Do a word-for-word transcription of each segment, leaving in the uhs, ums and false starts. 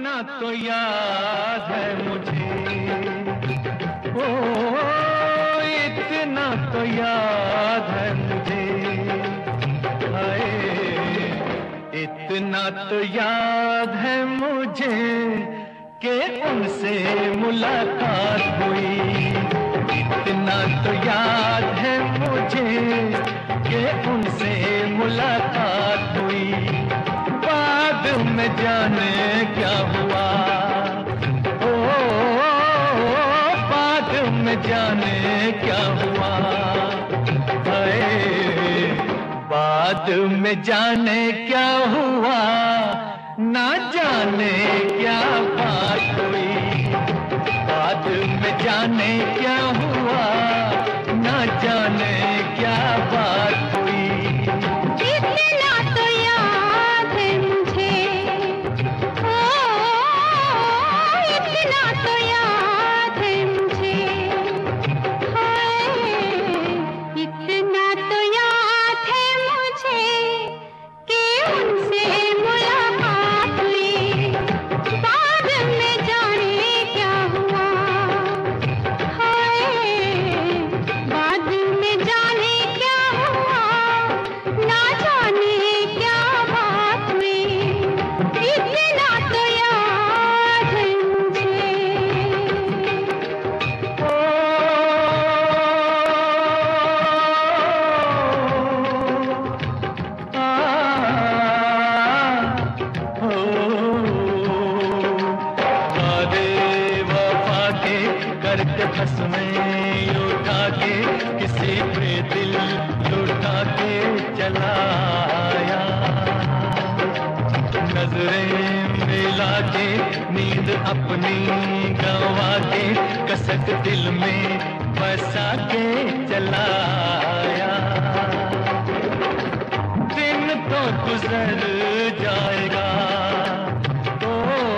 इतना तो याद है मुझे, ओ इतना तो याद है मुझे, हाय इतना तो याद है मुझे कि उनसे मुलाकात हुई। इतना तो याद है मुझे कि उनसे मुलाकात हुई। बाद में जाने क्या हुआ, ओ बाद में जाने क्या हुआ, हाय बाद में जाने क्या हुआ, ना जाने क्या बात हुई। बाद में जाने क्या हुआ, ना जाने क्या बात हुई। इतना तो याद है मुझे, ओ इतना तो याद है मुझे, हाय इतना तो याद है मुझे कि उनसे मुलाकात हुई। बाद में जाने क्या हुआ, हाय बाद में जाने क्या हुआ, ना जाने क्या बात हुई। इतना तो याद है मुझे। ओ, आ, ओ, वादे वफा के करके बस में उठा के किसी पे दिल लुटा के चला आया। नजरें मिला के नींद अपनी गंवा के कसक दिल में बसा के चला आया। दिन तो गुजर जाएगा, ओ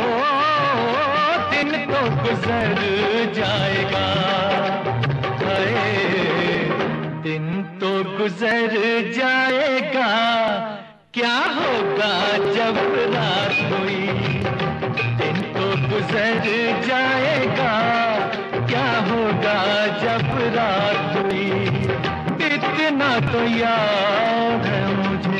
दिन तो गुजर जाएगा, हाय दिन तो गुजर जाएगा, क्या होगा जब रात हुई। दिन तो गुजर जाएगा, क्या होगा जब रात हुई। इतना तो याद है मुझे।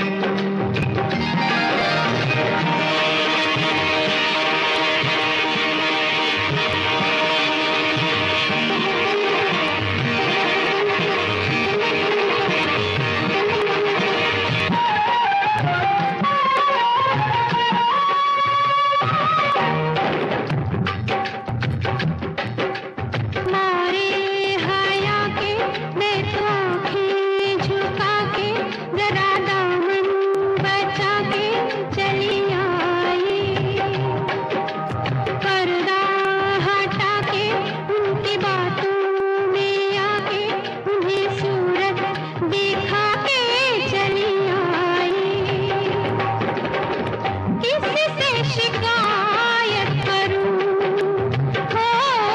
मारे हया के मैं तो आँखें झुका के जरा दामन बचा के चली आई। पर्दा हटा के उनकी बातों में आके उन्हें सूरत दिखा के चली आई। किससे शिकायत करूं, हो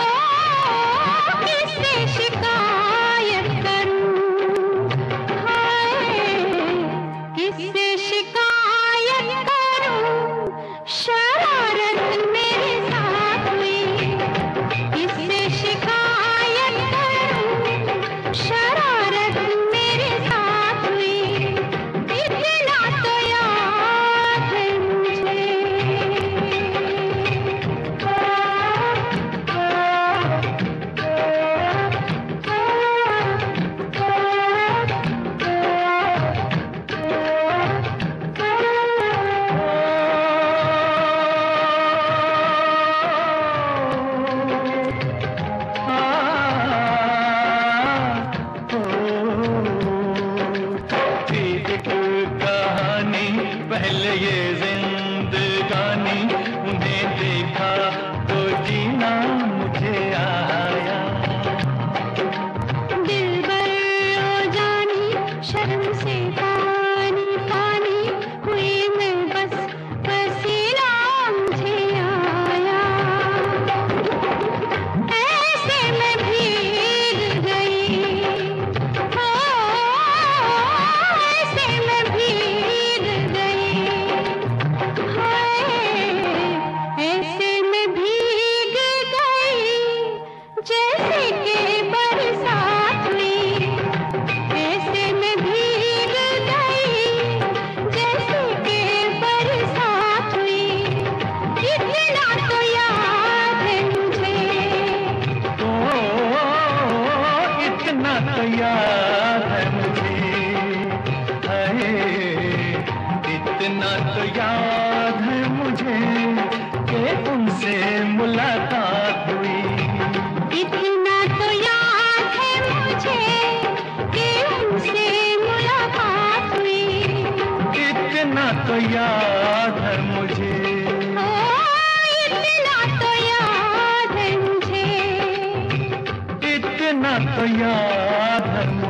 किससे शिकायत करूं, हाय किससे शिकायत करूं। शरारत मेरे साथ हुई, किससे शिकायत करूं। शरारत मेरे साथ हुई। इतना तो याद है मुझे। कि उनसे मुलाकात हुई। इतना तो याद है मुझे कि उनसे मुलाकात हुई। इतना तो याद है मुझे, ओ, इतना तो याद है मुझे। इतना तो याद है मुझे।